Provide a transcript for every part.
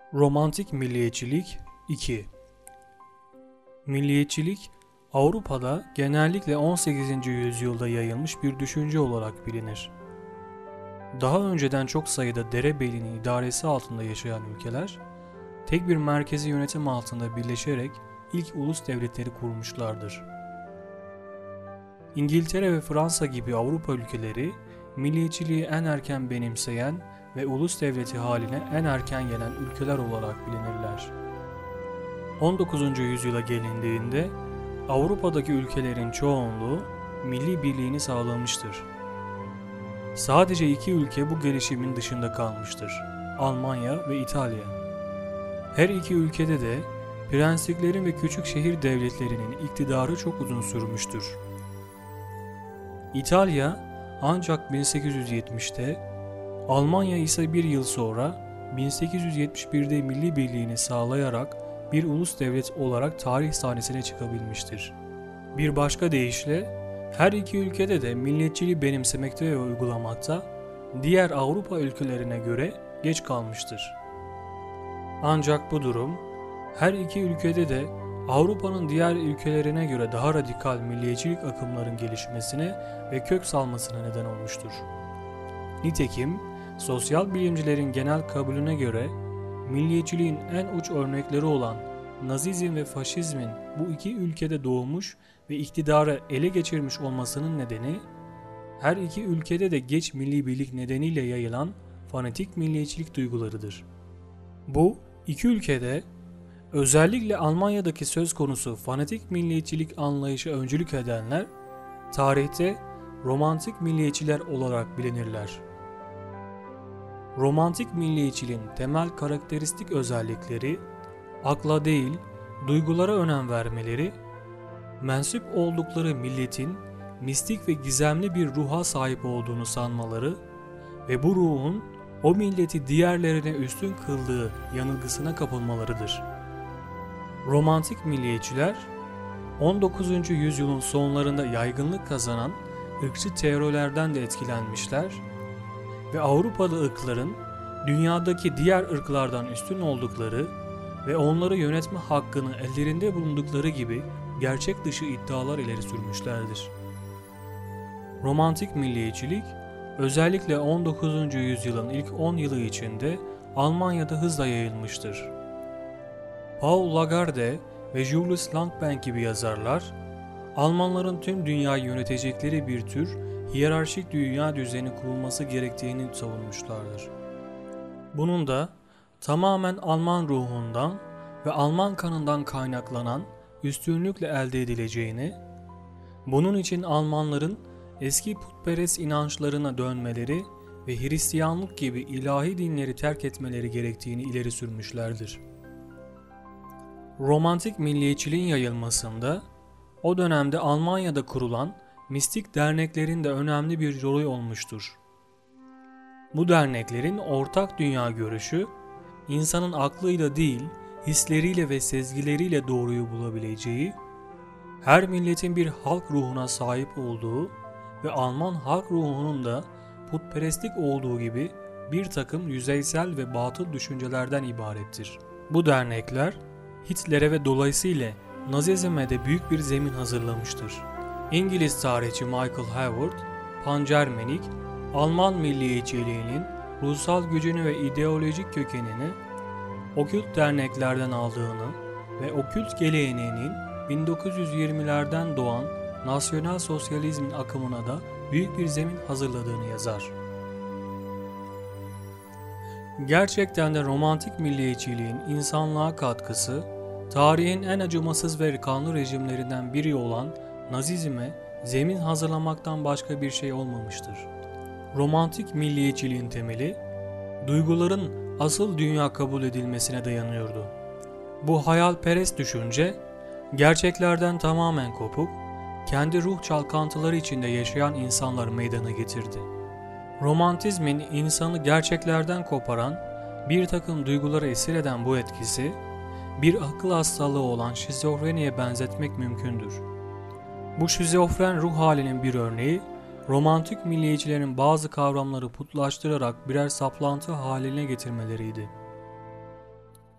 Romantik milliyetçilik 2. Milliyetçilik, Avrupa'da genellikle 18. yüzyılda yayılmış bir düşünce olarak bilinir. Daha önceden çok sayıda derebeyliğinin idaresi altında yaşayan ülkeler, tek bir merkezi yönetim altında birleşerek ilk ulus devletleri kurmuşlardır. İngiltere ve Fransa gibi Avrupa ülkeleri, milliyetçiliği en erken benimseyen ve ulus devleti haline en erken gelen ülkeler olarak bilinirler. 19. yüzyıla gelindiğinde Avrupa'daki ülkelerin çoğunluğu milli birliğini sağlamıştır. Sadece iki ülke bu gelişimin dışında kalmıştır: Almanya ve İtalya. Her iki ülkede de prensliklerin ve küçük şehir devletlerinin iktidarı çok uzun sürmüştür. İtalya ancak 1870'te, Almanya ise bir yıl sonra 1871'de milli birliğini sağlayarak bir ulus devlet olarak tarih sahnesine çıkabilmiştir. Bir başka deyişle her iki ülkede de milliyetçiliği benimsemekte ve uygulamakta diğer Avrupa ülkelerine göre geç kalmıştır. Ancak bu durum her iki ülkede de Avrupa'nın diğer ülkelerine göre daha radikal milliyetçilik akımların gelişmesine ve kök salmasına neden olmuştur. Nitekim sosyal bilimcilerin genel kabulüne göre milliyetçiliğin en uç örnekleri olan Nazizm ve Faşizmin bu iki ülkede doğmuş ve iktidarı ele geçirmiş olmasının nedeni, her iki ülkede de geç milli birlik nedeniyle yayılan fanatik milliyetçilik duygularıdır. Bu iki ülkede, özellikle Almanya'daki söz konusu fanatik milliyetçilik anlayışı öncülük edenler, tarihte romantik milliyetçiler olarak bilinirler. Romantik milliyetçiliğin temel karakteristik özellikleri, akla değil, duygulara önem vermeleri, mensup oldukları milletin mistik ve gizemli bir ruha sahip olduğunu sanmaları ve bu ruhun o milleti diğerlerine üstün kıldığı yanılgısına kapılmalarıdır. Romantik milliyetçiler, 19. yüzyılın sonlarında yaygınlık kazanan ırkçı teorilerden de etkilenmişler ve Avrupalı ırkların dünyadaki diğer ırklardan üstün oldukları ve onları yönetme hakkını ellerinde bulundukları gibi gerçek dışı iddialar ileri sürmüşlerdir. Romantik milliyetçilik, özellikle 19. yüzyılın ilk 10 yılı içinde Almanya'da hızla yayılmıştır. Paul Lagarde ve Julius Langbehn gibi yazarlar, Almanların tüm dünyayı yönetecekleri bir tür hiyerarşik dünya düzeni kurulması gerektiğini savunmuşlardır. Bunun da tamamen Alman ruhundan ve Alman kanından kaynaklanan üstünlükle elde edileceğini, bunun için Almanların eski putperest inançlarına dönmeleri ve Hristiyanlık gibi ilahi dinleri terk etmeleri gerektiğini ileri sürmüşlerdir. Romantik milliyetçiliğin yayılmasında o dönemde Almanya'da kurulan mistik derneklerin de önemli bir rolü olmuştur. Bu derneklerin ortak dünya görüşü, insanın aklıyla değil, hisleriyle ve sezgileriyle doğruyu bulabileceği, her milletin bir halk ruhuna sahip olduğu ve Alman halk ruhunun da putperestlik olduğu gibi bir takım yüzeysel ve batıl düşüncelerden ibarettir. Bu dernekler, Hitler'e ve dolayısıyla Nazizm'e de büyük bir zemin hazırlamıştır. İngiliz tarihçi Michael Howard, Pan-Germanik, Alman milliyetçiliğinin ruhsal gücünü ve ideolojik kökenini okült derneklerden aldığını ve okült geleneğinin 1920'lerden doğan nasyonal sosyalizmin akımına da büyük bir zemin hazırladığını yazar. Gerçekten de romantik milliyetçiliğin insanlığa katkısı, tarihin en acımasız ve kanlı rejimlerinden biri olan Nazizm'e zemin hazırlamaktan başka bir şey olmamıştır. Romantik milliyetçiliğin temeli, duyguların asıl dünya kabul edilmesine dayanıyordu. Bu hayalperest düşünce, gerçeklerden tamamen kopuk, kendi ruh çalkantıları içinde yaşayan insanlar meydana getirdi. Romantizmin insanı gerçeklerden koparan, bir takım duyguları esir eden bu etkisi, bir akıl hastalığı olan şizofreniye benzetmek mümkündür. Bu şizofren ruh halinin bir örneği, romantik milliyetçilerin bazı kavramları putlaştırarak birer saplantı haline getirmeleriydi.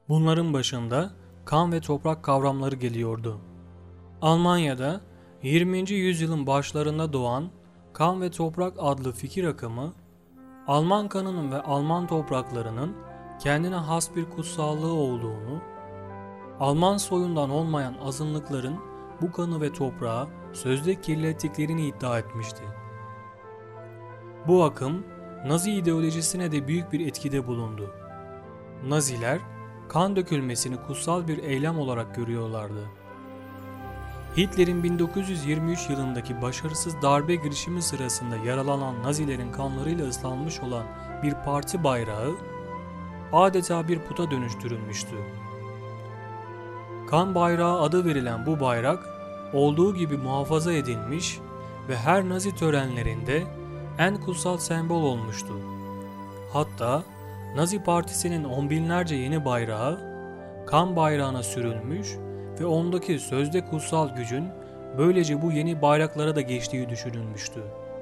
Bunların başında kan ve toprak kavramları geliyordu. Almanya'da 20. yüzyılın başlarında doğan kan ve toprak adlı fikir akımı, Alman kanının ve Alman topraklarının kendine has bir kutsallığı olduğunu, Alman soyundan olmayan azınlıkların bu kanı ve toprağı sözde kirlettiklerini iddia etmişti. Bu akım, Nazi ideolojisine de büyük bir etkide bulundu. Naziler, kan dökülmesini kutsal bir eylem olarak görüyorlardı. Hitler'in 1923 yılındaki başarısız darbe girişimi sırasında yaralanan Nazilerin kanlarıyla ıslanmış olan bir parti bayrağı adeta bir puta dönüştürülmüştü. Kan bayrağı adı verilen bu bayrak olduğu gibi muhafaza edilmiş ve her Nazi törenlerinde en kutsal sembol olmuştu. Hatta Nazi Partisi'nin on binlerce yeni bayrağı kan bayrağına sürülmüş ve ondaki sözde kutsal gücün böylece bu yeni bayraklara da geçtiği düşünülmüştü.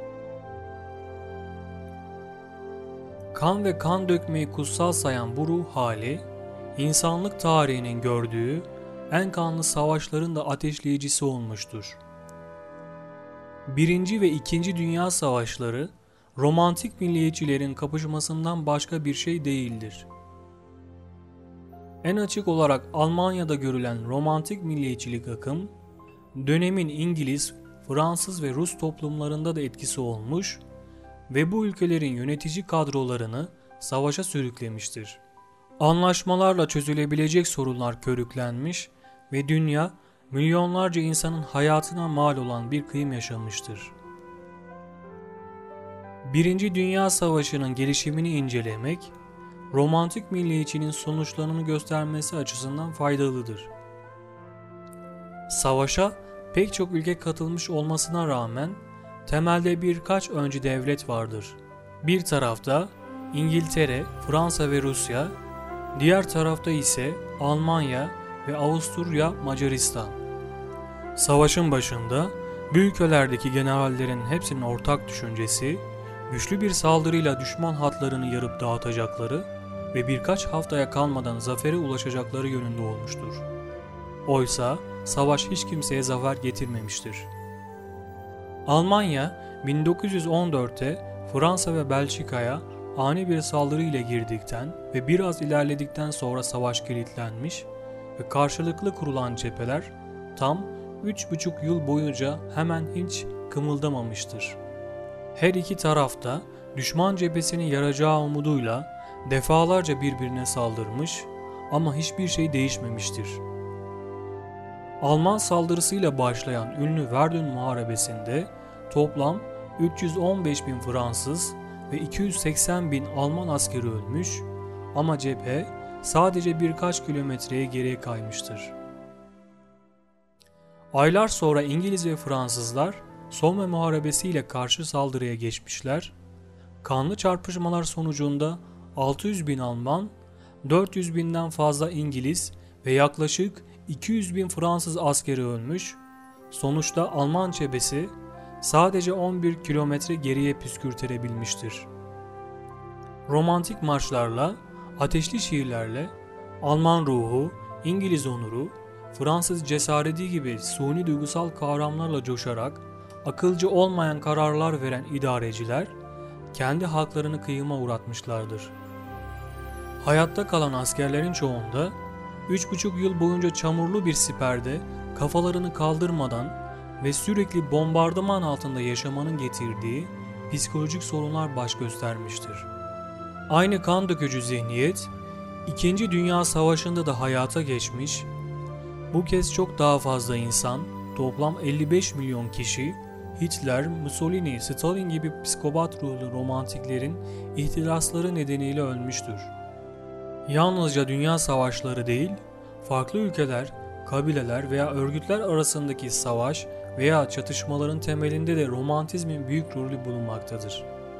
Kan ve kan dökmeyi kutsal sayan bu ruh hali, insanlık tarihinin gördüğü en kanlı savaşların da ateşleyicisi olmuştur. Birinci ve İkinci Dünya Savaşları, romantik milliyetçilerin kapışmasından başka bir şey değildir. En açık olarak Almanya'da görülen romantik milliyetçilik akım, dönemin İngiliz, Fransız ve Rus toplumlarında da etkisi olmuş ve bu ülkelerin yönetici kadrolarını savaşa sürüklemiştir. Anlaşmalarla çözülebilecek sorunlar körüklenmiş ve dünya milyonlarca insanın hayatına mal olan bir kıyım yaşamıştır. Birinci Dünya Savaşı'nın gelişimini incelemek, romantik milliyetçinin sonuçlarını göstermesi açısından faydalıdır. Savaşa pek çok ülke katılmış olmasına rağmen temelde birkaç öncü devlet vardır. Bir tarafta İngiltere, Fransa ve Rusya, diğer tarafta ise Almanya ve Avusturya, Macaristan. Savaşın başında bu ülkelerdeki generallerin hepsinin ortak düşüncesi, güçlü bir saldırıyla düşman hatlarını yarıp dağıtacakları ve birkaç haftaya kalmadan zafere ulaşacakları yönünde olmuştur. Oysa savaş hiç kimseye zafer getirmemiştir. Almanya 1914'te Fransa ve Belçika'ya ani bir saldırı ile girdikten ve biraz ilerledikten sonra savaş kilitlenmiş ve karşılıklı kurulan cepheler tam 3,5 yıl boyunca hemen hiç kımıldamamıştır. Her iki tarafta düşman cephesini yaracağı umuduyla defalarca birbirine saldırmış ama hiçbir şey değişmemiştir. Alman saldırısıyla başlayan ünlü Verdun Muharebesi'nde toplam 315.000 Fransız ve 280.000 Alman askeri ölmüş ama cephe sadece birkaç kilometreye geriye kaymıştır. Aylar sonra İngiliz ve Fransızlar Somme Muharebesi ile karşı saldırıya geçmişler. Kanlı çarpışmalar sonucunda 600.000 Alman, 400.000'den fazla İngiliz ve yaklaşık 200.000 Fransız askeri ölmüş. Sonuçta Alman cephesi sadece 11 kilometre geriye püskürtülebilmiştir. Romantik marşlarla, ateşli şiirlerle, Alman ruhu, İngiliz onuru, Fransız cesareti gibi suni duygusal kavramlarla coşarak akılcı olmayan kararlar veren idareciler kendi halklarını kıyıma uğratmışlardır. Hayatta kalan askerlerin çoğunda 3,5 yıl boyunca çamurlu bir siperde kafalarını kaldırmadan ve sürekli bombardıman altında yaşamanın getirdiği psikolojik sorunlar baş göstermiştir. Aynı kan dökücü zihniyet 2. Dünya Savaşı'nda da hayata geçmiş, bu kez çok daha fazla insan, toplam 55 milyon kişi, Hitler, Mussolini, Stalin gibi psikopat ruhlu romantiklerin ihtirasları nedeniyle ölmüştür. Yalnızca dünya savaşları değil, farklı ülkeler, kabileler veya örgütler arasındaki savaş veya çatışmaların temelinde de romantizmin büyük rolü bulunmaktadır.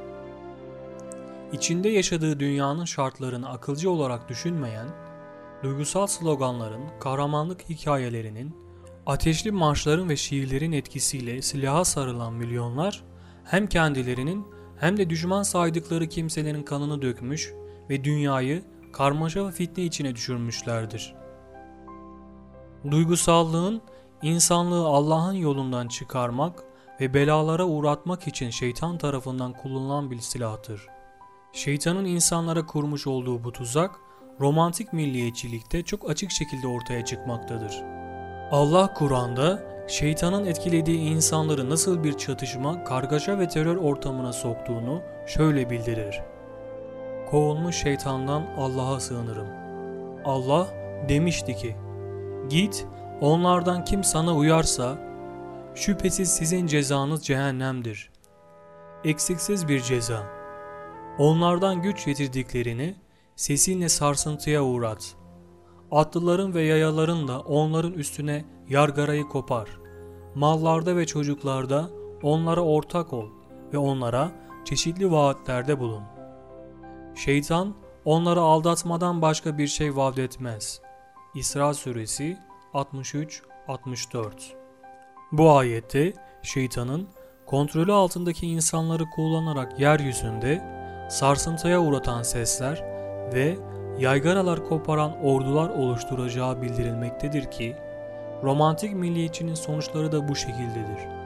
İçinde yaşadığı dünyanın şartlarını akılcı olarak düşünmeyen, duygusal sloganların, kahramanlık hikayelerinin, ateşli marşların ve şiirlerin etkisiyle silaha sarılan milyonlar, hem kendilerinin hem de düşman saydıkları kimselerin kanını dökmüş ve dünyayı karmaşa ve fitne içine düşürmüşlerdir. Duygusallığın insanlığı Allah'ın yolundan çıkarmak ve belalara uğratmak için şeytan tarafından kullanılan bir silahtır. Şeytanın insanlara kurmuş olduğu bu tuzak, romantik milliyetçilikte çok açık şekilde ortaya çıkmaktadır. Allah Kur'an'da şeytanın etkilediği insanları nasıl bir çatışma, kargaşa ve terör ortamına soktuğunu şöyle bildirir. Kovulmuş şeytandan Allah'a sığınırım. Allah demişti ki, git onlardan kim sana uyarsa, şüphesiz sizin cezanız cehennemdir. Eksiksiz bir ceza. Onlardan güç yetirdiklerini sesinle sarsıntıya uğrat. Atlıların ve yayaların da onların üstüne yargarayı kopar. Mallarda ve çocuklarda onlara ortak ol ve onlara çeşitli vaatlerde bulun. Şeytan onları aldatmadan başka bir şey vaat etmez. İsra suresi 63-64. Bu ayette şeytanın kontrolü altındaki insanları kullanarak yeryüzünde sarsıntıya uğratan sesler ve yaygaralar koparan ordular oluşturacağı bildirilmektedir ki, romantik milliyetçinin sonuçları da bu şekildedir.